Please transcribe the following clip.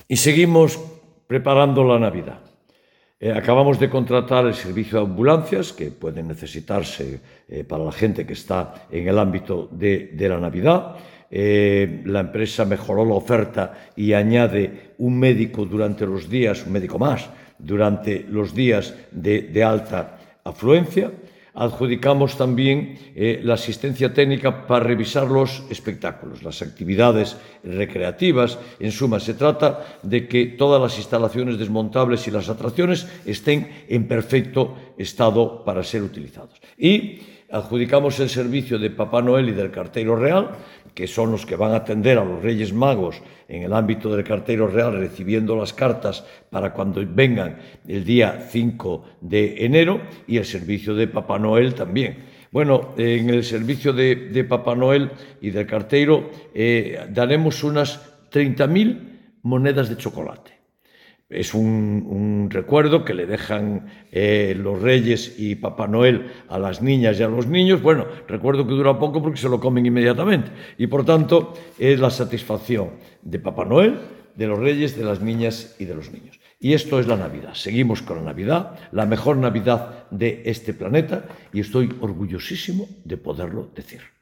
Y seguimos preparando la Navidad. Acabamos de contratar el servicio de ambulancias que pueden necesitarse para la gente que está en el ámbito de la Navidad. La empresa mejoró la oferta y añade un médico durante los días, un médico más, durante los días de alta afluencia. Adjudicamos también la asistencia técnica para revisar los espectáculos, las actividades recreativas. En suma, se trata de que todas las instalaciones desmontables y las atracciones estén en perfecto estado para ser utilizados. Y adjudicamos el servicio de Papá Noel y del Carteiro Real, que son los que van a atender a los Reyes Magos en el ámbito del Carteiro Real, recibiendo las cartas para cuando vengan el día 5 de enero, y el servicio de Papá Noel también. Bueno, en el servicio de Papá Noel y del Carteiro daremos unas 30.000 monedas de chocolate. Es un recuerdo que le dejan los Reyes y Papá Noel a las niñas y a los niños. Bueno, recuerdo que dura poco porque se lo comen inmediatamente. Y por tanto, es la satisfacción de Papá Noel, de los Reyes, de las niñas y de los niños. Y esto es la Navidad. Seguimos con la Navidad, la mejor Navidad de este planeta, y estoy orgullosísimo de poderlo decir.